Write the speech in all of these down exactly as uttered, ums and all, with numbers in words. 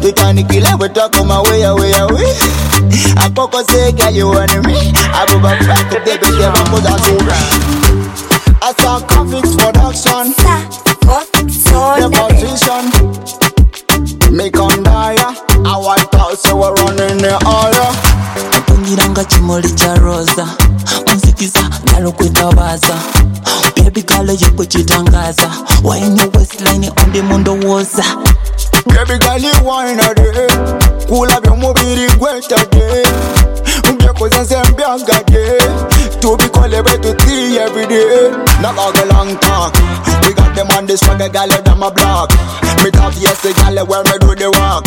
we can kill and we talk on my way, away, away. I focus say, girl, you want me. I go back back to the baby, I'm going to I saw Confix production. The position. Make on dire. I white house, so we're running the aura. Pungiranga chimoli cha rosa. Unsikiza, nalo kuitawaza. Baby girl, you kuchitangaza. Wine your waistline on the mundo woza. Baby girl, you wine a day. Cool up your mobile, great a day. Because I say I'm bianca day. To be called to see every day. Not all the long talk. We got them on this swagger, gal, on my block. Me talk yes, the gal, where me do the walk.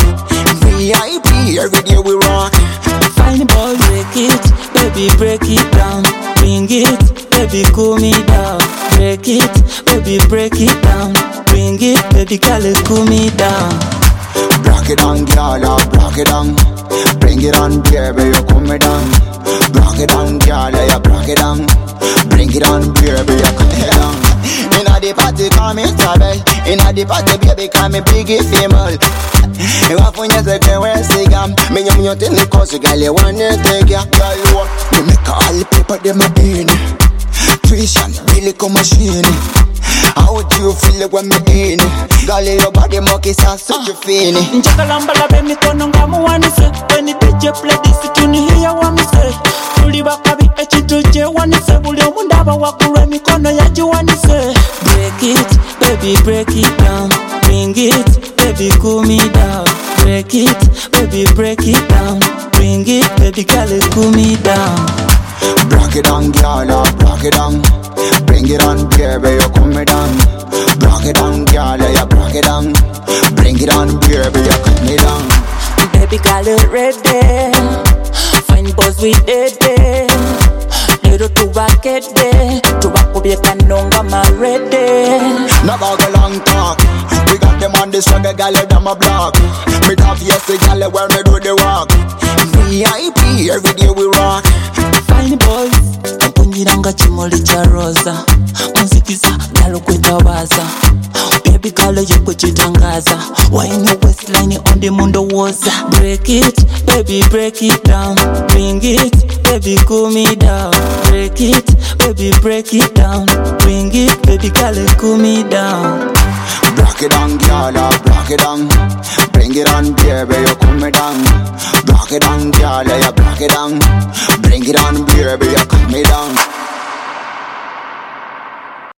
V I P, every day we rock. Fine boy, break it, baby, break it down. Bring it, baby, cool me down. Break it, baby, break it down. Bring it, baby, girl, cool me down. Break it down, girl, break it down. Bring it on, baby, you cool me down. Break it down, girl, you break it down. Bring it on, baby, you cool me down. Inna the party, call me trouble. Inna the party, baby, call me biggie female. You have when you say que we sigam. Me yum you tell me cause you girl you wanna take ya. Girl you want me make all the paper them a bean. Tuition really come machine. How would you feel when me in? Girl your body monkey sauce such a fini. Njakalamba la be mi kono ngamu wani se. When the D J play this tune here what me say. Tuli bakabi echi tuje wani se. Buli omundaba wakure mi kono yaji wani se. Break it, baby break it down. Bring it, baby cool me down. Break it, baby break it down. Bring it, baby girl cool me down. Break it down, girl, break it down. Bring it on, baby, you cool me down. Break it down, girl, you break it down. Bring it on, baby, you cool me down. Baby girl ready. Fine boys we dead day. Little tubakete day. Tubako bieka nonga ma ready. Never go long talk. We got them on this swagger, gal, them a block. Me talk yes, the gal, where me do the walk. V I P, every day we rock. Fine boys, Pungiranga chimoli cha rosa. Unsikiza, nalo kuitawaza. Baby girl, you kuchitangaza. Wine your waistline on the mundo woza. Break it, baby, break it down. Bring it, baby, cool me down. Break it, baby, break it down. Bring it, baby, girl, cool me down. Break it down, girl, break it down. Bring it on, baby, you cool me down. Break it down, girl, you break it down. Bring it on, baby, you cool me down.